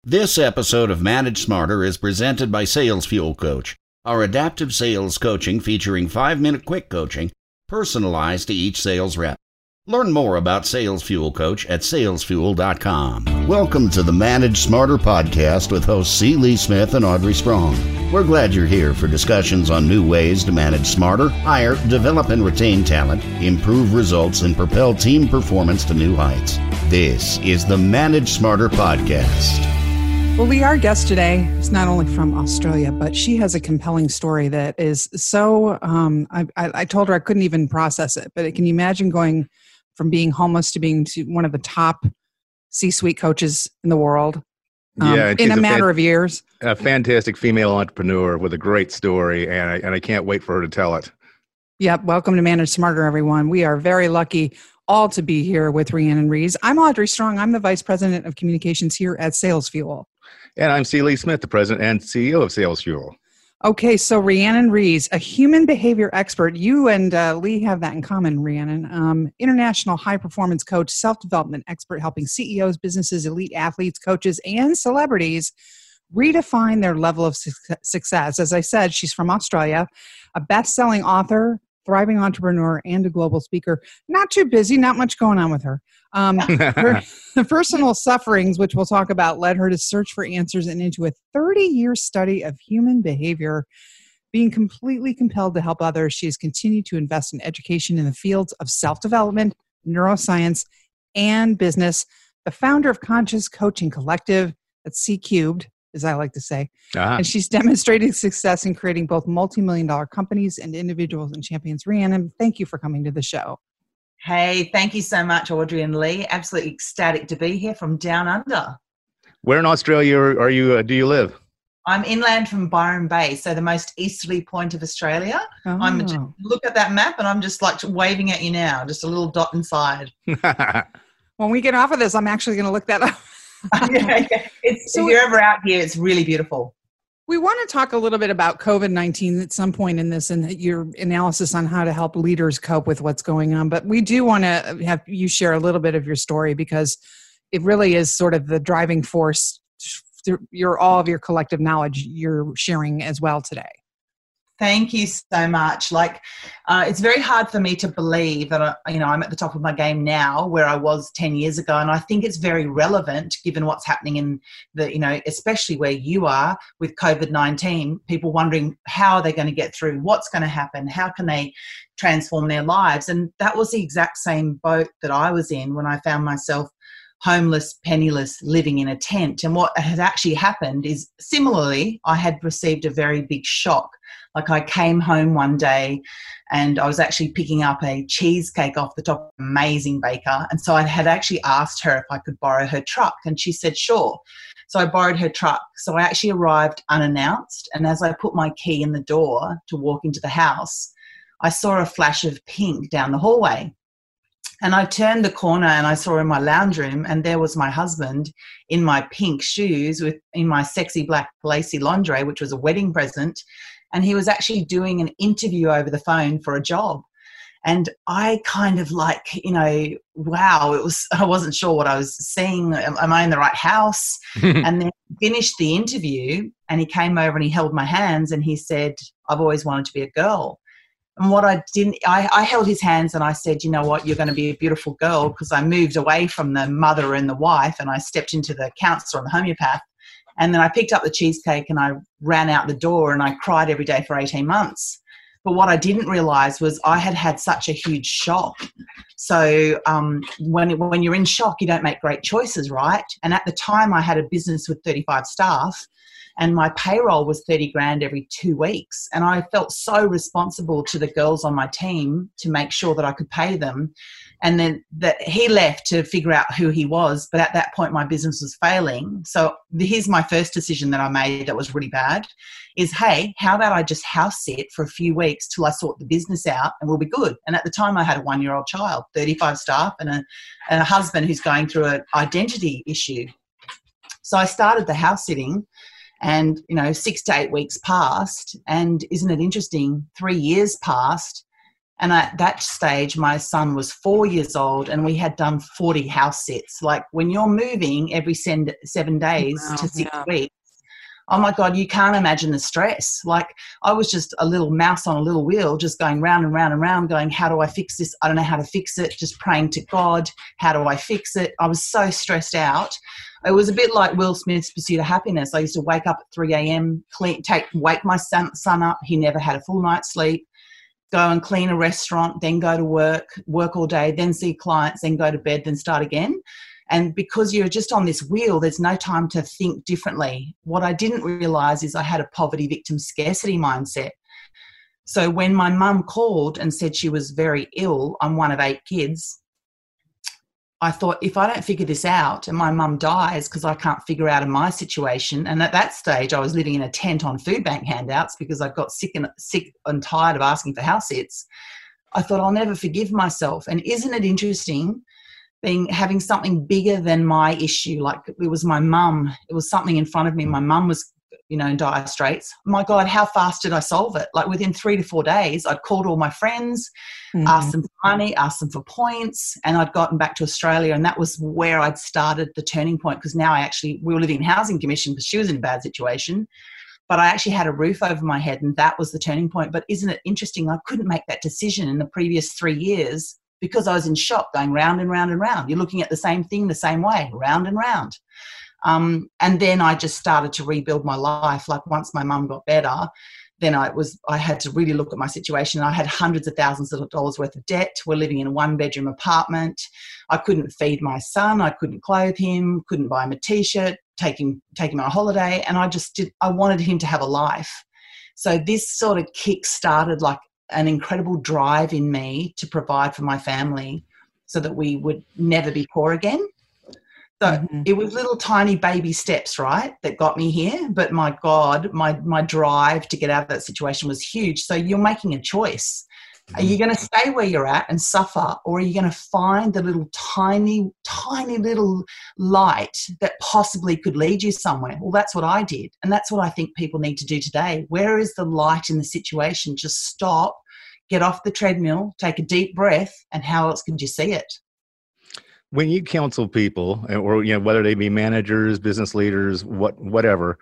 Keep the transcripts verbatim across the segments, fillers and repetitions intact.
This episode of Manage Smarter is presented by Sales Fuel Coach, our adaptive sales coaching featuring five-minute quick coaching personalized to each sales rep. Learn more about Sales Fuel Coach at sales fuel dot com. Welcome to the Manage Smarter podcast with hosts C. Lee Smith and Audrey Strong. We're glad you're here for discussions on new ways to manage smarter, hire, develop and retain talent, improve results, and propel team performance to new heights. This is the Manage Smarter podcast. Well, Lee, our guest today is not only from Australia, but she has a compelling story that is so, um, I, I, I told her I couldn't even process it, but can you imagine going from being homeless to being to one of the top C-suite coaches in the world um, yeah, in a, a matter fan- of years? A fantastic female entrepreneur with a great story, and I, and I can't wait for her to tell it. Yep. Welcome to Manage Smarter, everyone. We are very lucky all to be here with Rhiannon Rees. I'm Audrey Strong. I'm the Vice President of Communications here at Sales Fuel. And I'm C. Lee Smith, the President and C E O of Sales Fuel. Okay, so Rhiannon Rees, a human behavior expert. You and uh, Lee have that in common, Rhiannon. Um, international high-performance coach, self-development expert, helping C E Os, businesses, elite athletes, coaches, and celebrities redefine their level of su- success. As I said, she's from Australia, a best-selling author, thriving entrepreneur, and a global speaker. Not too busy, not much going on with her. Um, her personal sufferings, which we'll talk about, led her to search for answers and into a thirty-year study of human behavior. Being completely compelled to help others, she has continued to invest in education in the fields of self-development, neuroscience, and business. The founder of Conscious Coaching Collective, that's C Cubed, as I like to say. Uh-huh. And she's demonstrated success in creating both multi-million dollar companies and individuals and champions. Rhiannon, thank you for coming to the show. Hey, thank you so much, Audrey and Lee. Absolutely ecstatic to be here from down under. Where in Australia are you? Uh, do you live? I'm inland from Byron Bay, so the most easterly point of Australia. Oh. I'm just, look at that map, and I'm just like waving at you now, just a little dot inside. When we get off of this, I'm actually going to look that up. yeah, yeah. It's, so if you're ever out here, it's really beautiful. We want to talk a little bit about covid nineteen at some point in this and your analysis on how to help leaders cope with what's going on. But we do want to have you share a little bit of your story because it really is sort of the driving force through your, all of your collective knowledge you're sharing as well today. Thank you so much. Like, uh, it's very hard for me to believe that, I, you know, I'm at the top of my game now where I was ten years ago. And I think it's very relevant given what's happening in the, you know, especially where you are with covid nineteen, people wondering how are they going to get through, what's going to happen, how can they transform their lives? And that was the exact same boat that I was in when I found myself homeless, penniless, living in a tent. And what had actually happened is similarly, I had received a very big shock. Like I came home one day and I was actually picking up a cheesecake off the top of an amazing baker. And so I had actually asked her if I could borrow her truck and she said, sure. So I borrowed her truck. So I actually arrived unannounced. And as I put my key in the door to walk into the house, I saw a flash of pink down the hallway. And I turned the corner and I saw in my lounge room and there was my husband in my pink shoes with in my sexy black lacy lingerie, which was a wedding present. And he was actually doing an interview over the phone for a job. And I kind of like, you know, wow, it was, I wasn't sure what I was seeing. Am, am I in the right house? And then finished the interview and he came over and he held my hands and he said, I've always wanted to be a girl. And what I didn't, I, I held his hands and I said, you know what, you're going to be a beautiful girl, because I moved away from the mother and the wife and I stepped into the counselor and the homeopath. And then I picked up the cheesecake and I ran out the door and I cried every day for eighteen months. But what I didn't realize was I had had such a huge shock. So um, when, when you're in shock, you don't make great choices, right? And at the time I had a business with thirty-five staff and my payroll was thirty grand every two weeks. And I felt so responsible to the girls on my team to make sure that I could pay them. And then that he left to figure out who he was. But at that point, my business was failing. So here's my first decision that I made that was really bad is, hey, how about I just house sit for a few weeks till I sort the business out and we'll be good. And at the time I had a one-year-old child, thirty-five staff and a, and a husband who's going through an identity issue. So I started the house sitting and, you know, six to eight weeks passed. And isn't it interesting? Three years passed. And at that stage, my son was four years old and we had done forty house sits. Like when you're moving every sen- seven days Wow, to six yeah. weeks, oh my God, you can't imagine the stress. Like I was just a little mouse on a little wheel, just going round and round and round, going, how do I fix this? I don't know how to fix it. Just praying to God, how do I fix it? I was so stressed out. It was a bit like Will Smith's Pursuit of Happiness. I used to wake up at three a.m., clean, take, wake my son, son up. He never had a full night's sleep. Go and clean a restaurant, then go to work, work all day, then see clients, then go to bed, then start again. And because you're just on this wheel, there's no time to think differently. What I didn't realise is I had a poverty victim scarcity mindset. So when my mum called and said she was very ill, I'm one of eight kids, I thought, if I don't figure this out and my mum dies because I can't figure out in my situation, and at that stage I was living in a tent on food bank handouts because I got sick and sick and tired of asking for house sits, I thought I'll never forgive myself. And isn't it interesting being having something bigger than my issue? Like it was my mum. It was something in front of me. My mum was, you know, in dire straits. My God, how fast did I solve it? Like within three to four days, I'd called all my friends, mm-hmm. asked them for money, asked them for points, and I'd gotten back to Australia. And that was where I'd started the turning point, because now I actually, we were living in housing commission because she was in a bad situation, but I actually had a roof over my head, and that was the turning point. But isn't it interesting? I couldn't make that decision in the previous three years because I was in shock, going round and round and round. You're looking at the same thing the same way, round and round. Um, and then I just started to rebuild my life. Like once my mum got better, then I was, I had to really look at my situation. I had hundreds of thousands of dollars worth of debt. We're living in a one bedroom apartment. I couldn't feed my son. I couldn't clothe him, couldn't buy him a t-shirt, take him, take him on a holiday. And I just did, I wanted him to have a life. So this sort of kick started like an incredible drive in me to provide for my family so that we would never be poor again. So mm-hmm. it was little tiny baby steps, right, that got me here. But my God, my my drive to get out of that situation was huge. So you're making a choice. Mm-hmm. Are you going to stay where you're at and suffer, or are you going to find the little tiny, tiny little light that possibly could lead you somewhere? Well, that's what I did. And that's what I think people need to do today. Where is the light in the situation? Just stop, get off the treadmill, take a deep breath, and how else could you see it? When you counsel people, or you know, whether they be managers, business leaders, what whatever,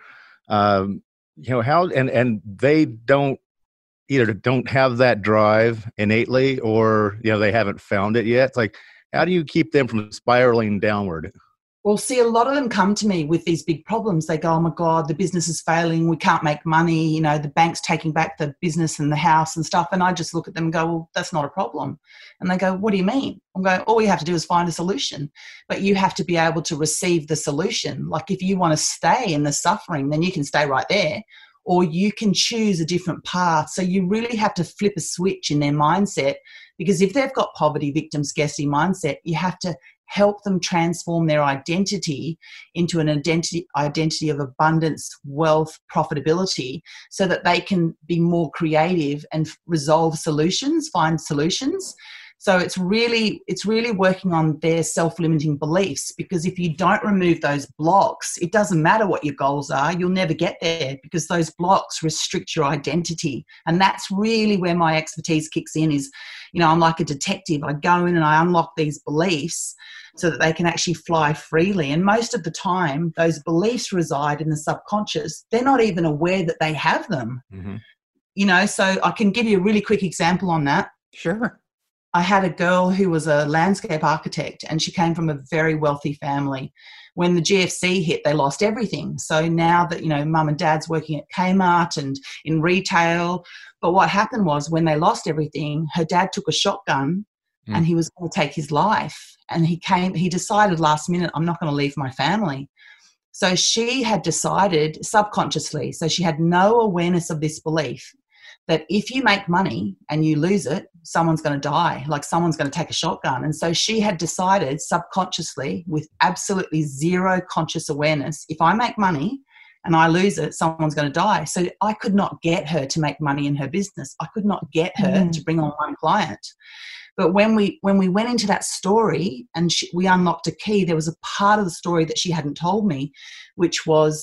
um, you know how, and and they don't either don't have that drive innately, or you know they haven't found it yet. It's like, how do you keep them from spiraling downward? Well, see, a lot of them come to me with these big problems. They go, oh my God, the business is failing. We can't make money. You know, the bank's taking back the business and the house and stuff. And I just look at them and go, well, that's not a problem. And they go, what do you mean? I'm going, all we have to do is find a solution. But you have to be able to receive the solution. Like if you want to stay in the suffering, then you can stay right there. Or you can choose a different path. So you really have to flip a switch in their mindset, because if they've got poverty, victim, scarcity mindset, you have to help them transform their identity into an identity identity of abundance, wealth, profitability, so that they can be more creative and resolve solutions, find solutions. So it's really, it's really working on their self-limiting beliefs, because if you don't remove those blocks, it doesn't matter what your goals are, you'll never get there, because those blocks restrict your identity. And that's really where my expertise kicks in is, you know, I'm like a detective. I go in and I unlock these beliefs so that they can actually fly freely. And most of the time, those beliefs reside in the subconscious. They're not even aware that they have them. Mm-hmm. You know, so I can give you a really quick example on that. Sure. I had a girl who was a landscape architect, and she came from a very wealthy family. When the G F C hit, they lost everything. So now that, you know, mum and dad's working at Kmart and in retail. But what happened was when they lost everything, her dad took a shotgun mm. and he was going to take his life. And he came, he decided last minute, I'm not going to leave my family. So she had decided subconsciously, so she had no awareness of this belief, that if you make money and you lose it, someone's going to die, like someone's going to take a shotgun. And so she had decided subconsciously, with absolutely zero conscious awareness, if I make money and I lose it, someone's going to die. So I could not get her to make money in her business. I could not get her mm. to bring on one client. But when we when we went into that story and she, we unlocked a key, there was a part of the story that she hadn't told me, which was,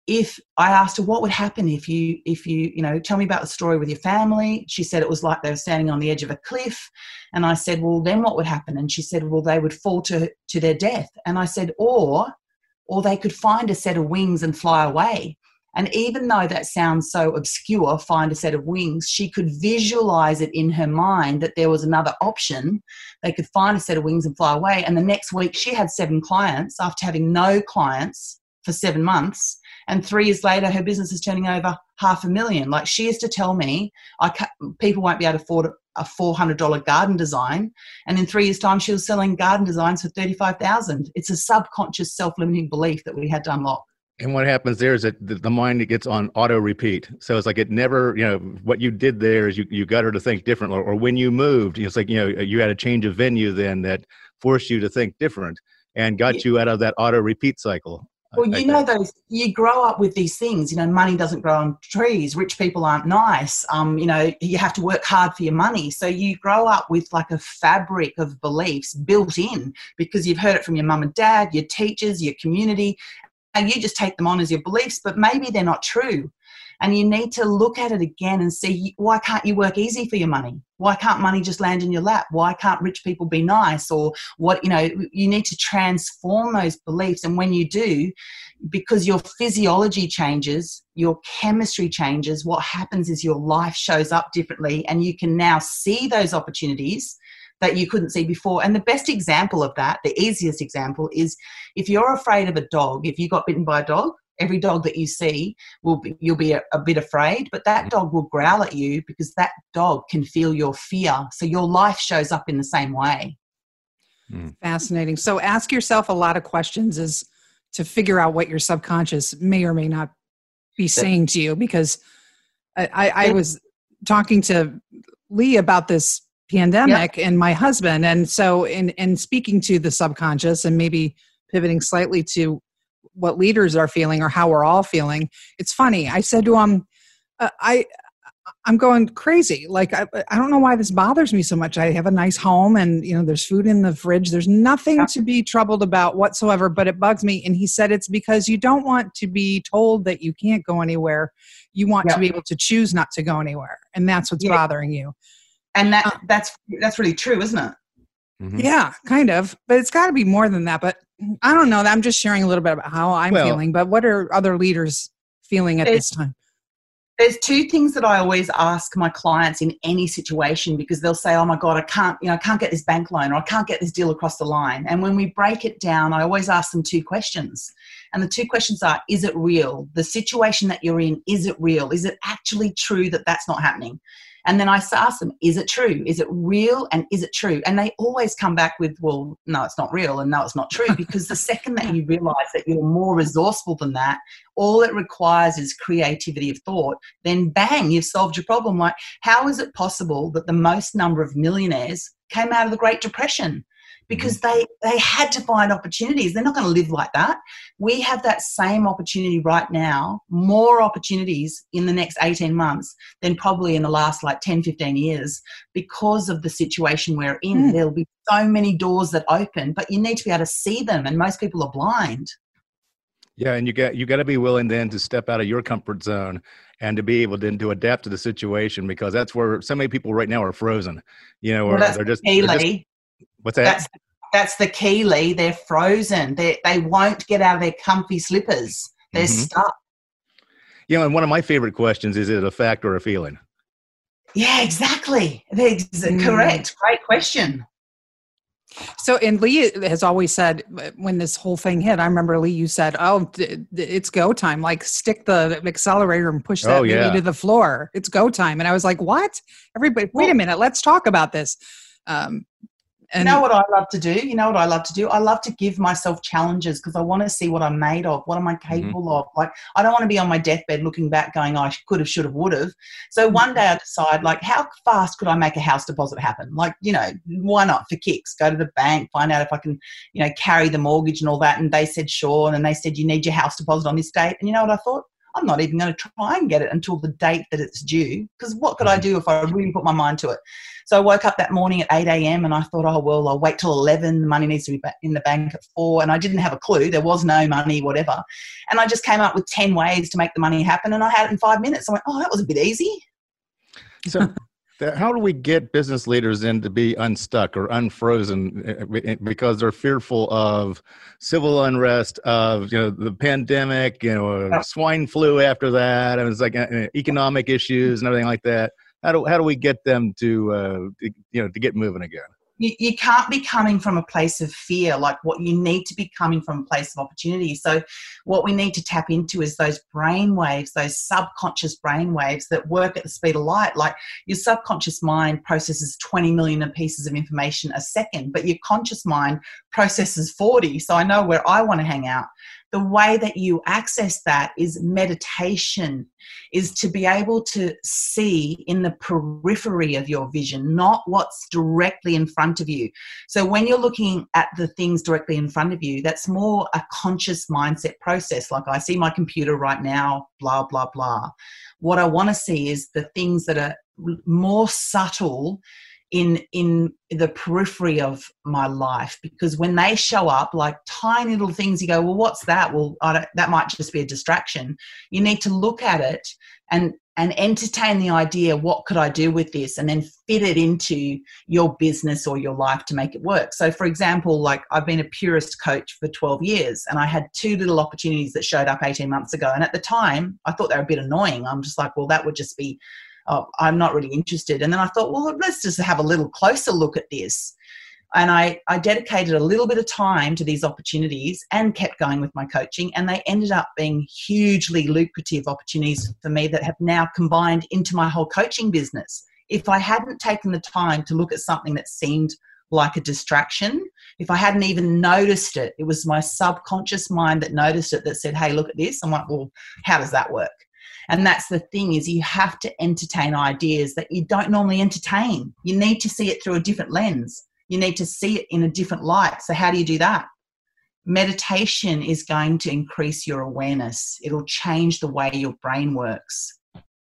if I asked her what would happen if you, if you, you know, tell me about the story with your family. She said it was like they were standing on the edge of a cliff. And I said, well, then what would happen? And she said, well, they would fall to, to their death. And I said, or, or they could find a set of wings and fly away. And even though that sounds so obscure, find a set of wings, she could visualize it in her mind that there was another option. They could find a set of wings and fly away. And the next week she had seven clients after having no clients for seven months. And three years later, her business is turning over half a million. Like, she used to tell me, I ca- people won't be able to afford a four hundred dollars garden design. And in three years' time, she was selling garden designs for thirty-five thousand dollars. It's a subconscious self-limiting belief that we had to unlock. And what happens there is that the mind, it gets on auto repeat. So it's like it never, you know, what you did there is you, you got her to think different. Or, or when you moved, it's like, you know, you had a change of venue then that forced you to think different and got you out of that auto repeat cycle. Well, you know, those, you grow up with these things, you know, money doesn't grow on trees, rich people aren't nice, um, you know, you have to work hard for your money. So you grow up with like a fabric of beliefs built in because you've heard it from your mum and dad, your teachers, your community, and you just take them on as your beliefs, but maybe they're not true. And you need to look at it again and see, why can't you work easy for your money? Why can't money just land in your lap? Why can't rich people be nice? Or what, you know, you need to transform those beliefs. And when you do, because your physiology changes, your chemistry changes, what happens is your life shows up differently and you can now see those opportunities that you couldn't see before. And the best example of that, the easiest example, is if you're afraid of a dog, if you got bitten by a dog, every dog that you see, will be, you'll be a, a bit afraid, but that dog will growl at you because that dog can feel your fear. So your life shows up in the same way. Fascinating. So ask yourself a lot of questions is to figure out what your subconscious may or may not be saying to you, because I, I, I was talking to Lee about this pandemic yep. and my husband. And so in, in speaking to the subconscious and maybe pivoting slightly to what leaders are feeling or how we're all feeling. It's funny. I said to him, uh, I, I'm going crazy. Like, I, I don't know why this bothers me so much. I have a nice home and, you know, there's food in the fridge. There's nothing yeah. to be troubled about whatsoever, but it bugs me. And he said, it's because you don't want to be told that you can't go anywhere. You want yeah. to be able to choose not to go anywhere. And that's what's yeah. bothering you. And that uh, that's, that's really true, isn't it? Mm-hmm. Yeah, kind of, but it's got to be more than that. But I don't know. I'm just sharing a little bit about how I'm well, feeling, but what are other leaders feeling at this time? There's two things that I always ask my clients in any situation, because they'll say, oh my God, I can't, you know, I can't get this bank loan, or I can't get this deal across the line. And when we break it down, I always ask them two questions. And the two questions are, is it real? The situation that you're in, is it real? Is it actually true that that's not happening? And then I ask them, is it true? Is it real? And is it true? And they always come back with, well, no, it's not real. And no, it's not true. Because the second that you realize that you're more resourceful than that, all it requires is creativity of thought, then bang, you've solved your problem. Like, how is it possible that the most number of millionaires came out of the Great Depression? Because they, they had to find opportunities. They're not going to live like that. We have that same opportunity right now, more opportunities in the next eighteen months than probably in the last like ten, fifteen years, because of the situation we're in. Mm. There'll be so many doors that open, but you need to be able to see them, and most people are blind. Yeah, and you got you got to be willing then to step out of your comfort zone and to be able then to adapt to the situation, because that's where so many people right now are frozen. You know, well, or they're just, key, they're just what's that? That's, that's the key, Lee. They're frozen. They they won't get out of their comfy slippers. They're mm-hmm. stuck. You know, and one of my favorite questions is: is it a fact or a feeling? Yeah, exactly. That's mm. correct. Great question. So, and Lee has always said, when this whole thing hit, I remember, Lee, you said, oh, it's go time. Like, stick the accelerator and push that oh, yeah. baby to the floor. It's go time. And I was like, what? Everybody, wait a minute. Let's talk about this. Um, And you know what I love to do? You know what I love to do? I love to give myself challenges, because I want to see what I'm made of. What am I capable mm-hmm. of? Like, I don't want to be on my deathbed looking back going, oh, I could have, should have, would have. So one day I decide, like, how fast could I make a house deposit happen? Like, you know, why not, for kicks? Go to the bank, find out if I can, you know, carry the mortgage and all that. And they said, sure. And then they said, you need your house deposit on this date. And you know what I thought? I'm not even going to try and get it until the date that it's due, because what could I do if I really put my mind to it? So I woke up that morning at eight a.m. and I thought, oh, well, I'll wait till eleven. The money needs to be in the bank at four. And I didn't have a clue. There was no money, whatever. And I just came up with ten ways to make the money happen. And I had it in five minutes. I went, oh, that was a bit easy. So how do we get business leaders in to be unstuck or unfrozen because they're fearful of civil unrest, of, you know, the pandemic, you know, Oh. swine flu after that, and it's like uh, economic issues and everything like that? How do how do we get them to uh, you know to get moving again? You, you can't be coming from a place of fear. Like, what you need to be coming from a place of opportunity. So what we need to tap into is those brain waves, those subconscious brain waves that work at the speed of light. Like, your subconscious mind processes twenty million pieces of information a second, but your conscious mind processes forty. So I know where I want to hang out. The way that you access that is meditation, is to be able to see in the periphery of your vision, not what's directly in front of you. So when you're looking at the things directly in front of you, that's more a conscious mindset process. Like, I see my computer right now, blah, blah, blah. What I want to see is the things that are more subtle in in the periphery of my life, because when they show up like tiny little things, you go, well, what's that? Well, I don't, that might just be a distraction. You need to look at it and and entertain the idea, what could I do with this? And then fit it into your business or your life to make it work. So for example, like, I've been a purist coach for twelve years, and I had two little opportunities that showed up eighteen months ago. And at the time I thought they were a bit annoying. I'm just like, well, that would just be, oh, I'm not really interested. And then I thought, well, let's just have a little closer look at this. And I, I dedicated a little bit of time to these opportunities and kept going with my coaching. And they ended up being hugely lucrative opportunities for me that have now combined into my whole coaching business. If I hadn't taken the time to look at something that seemed like a distraction, if I hadn't even noticed it, it was my subconscious mind that noticed it, that said, hey, look at this. I'm like, well, how does that work? And that's the thing, is you have to entertain ideas that you don't normally entertain. You need to see it through a different lens. You need to see it in a different light. So how do you do that? Meditation is going to increase your awareness. It'll change the way your brain works.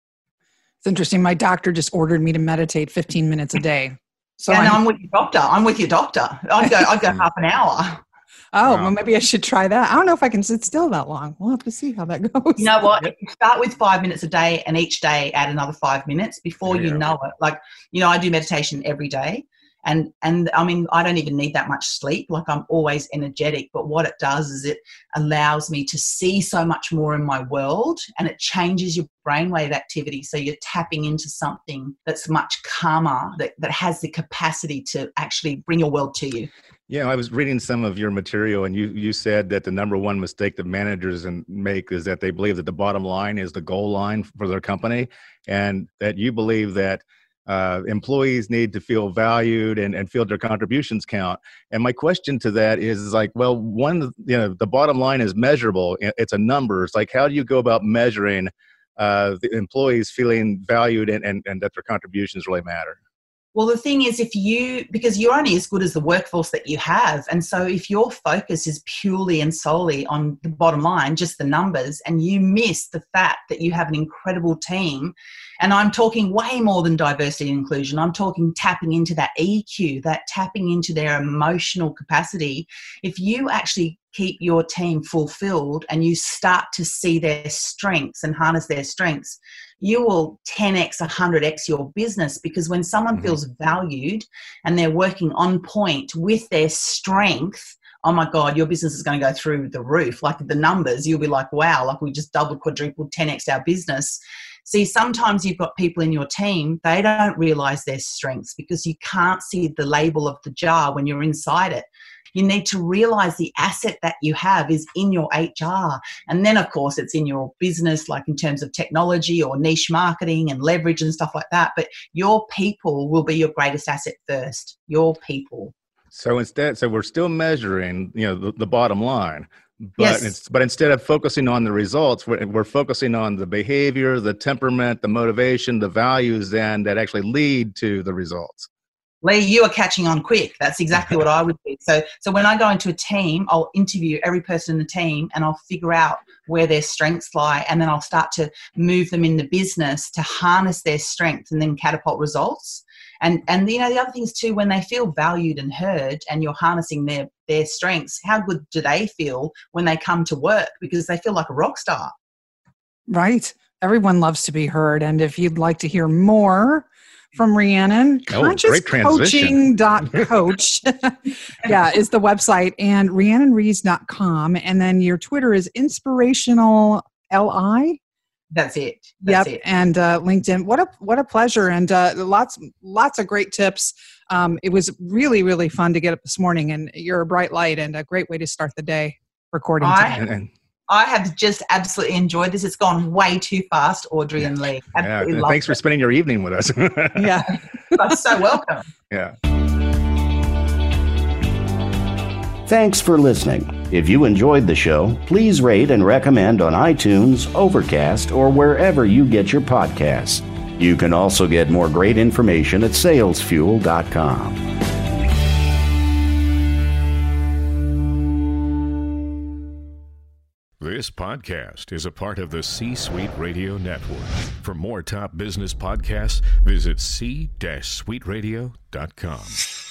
It's interesting. My doctor just ordered me to meditate fifteen minutes a day. So yeah, I'm, no, I'm with your doctor. I'm with your doctor. I'd go, I'd go half an hour. oh, Wow. well, maybe I should try that. I don't know if I can sit still that long. We'll have to see how that goes. You know what? Start with five minutes a day, and each day add another five minutes before There you you go. know it. Like, you know, I do meditation every day. And, and I mean, I don't even need that much sleep. Like, I'm always energetic. But what it does is it allows me to see so much more in my world, and it changes your brainwave activity. So you're tapping into something that's much calmer, that, that has the capacity to actually bring your world to you. Yeah, I was reading some of your material, and you you said that the number one mistake that managers and make is that they believe that the bottom line is the goal line for their company, and that you believe that uh, employees need to feel valued and, and feel their contributions count. And my question to that is, is like, well, one, you know, the bottom line is measurable. It's a number. It's like, how do you go about measuring uh, the employees feeling valued and, and, and that their contributions really matter? Well, the thing is, if you, because you're only as good as the workforce that you have. And so if your focus is purely and solely on the bottom line, just the numbers, and you miss the fact that you have an incredible team, and I'm talking way more than diversity and inclusion, I'm talking tapping into that E Q, that tapping into their emotional capacity. If you actually keep your team fulfilled and you start to see their strengths and harness their strengths, you will ten X, one hundred X your business, because when someone Mm-hmm. feels valued and they're working on point with their strength, oh my God, your business is going to go through the roof. Like, the numbers, you'll be like, wow, like we just doubled, quadrupled, ten X our business. See, sometimes you've got people in your team, they don't realize their strengths because you can't see the label of the jar when you're inside it. You need to realize the asset that you have is in your H R. And then, of course, it's in your business, like in terms of technology or niche marketing and leverage and stuff like that. But your people will be your greatest asset first, your people. So instead, so we're still measuring, you know, the, the bottom line, but Yes. it's, but instead of focusing on the results, we're, we're focusing on the behavior, the temperament, the motivation, the values, then that actually lead to the results. Lee, you are catching on quick. That's exactly what I would do. So, so when I go into a team, I'll interview every person in the team and I'll figure out where their strengths lie, and then I'll start to move them in the business to harness their strengths and then catapult results. And, and you know, the other thing is too, when they feel valued and heard and you're harnessing their, their strengths, how good do they feel when they come to work? Because they feel like a rock star. Right. Everyone loves to be heard. And if you'd like to hear more from Rhiannon, oh, conscious coaching dot coach yeah, is the website, and rhiannon rees dot com. And then your Twitter is inspirational L I. That's it. That's yep. it. And uh, LinkedIn. What a what a pleasure, and uh, lots lots of great tips. Um, it was really really fun to get up this morning, and you're a bright light and a great way to start the day recording I, today. I have just absolutely enjoyed this. It's gone way too fast, Audrey and Lee. Absolutely yeah, loved thanks it. for spending your evening with us. yeah, you're so welcome. Yeah. Thanks for listening. If you enjoyed the show, please rate and recommend on iTunes, Overcast, or wherever you get your podcasts. You can also get more great information at sales fuel dot com. This podcast is a part of the C-Suite Radio Network. For more top business podcasts, visit c suite radio dot com.